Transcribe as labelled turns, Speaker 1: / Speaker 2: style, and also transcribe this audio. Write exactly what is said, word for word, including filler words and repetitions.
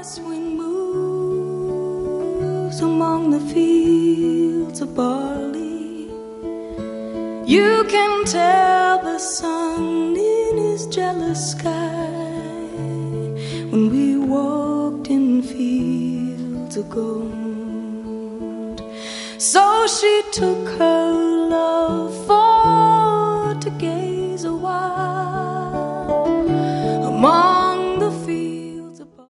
Speaker 1: west wind moves among the fields of barley, you can tell the sun in his jealous sky when we walked in fields of gold. So she took her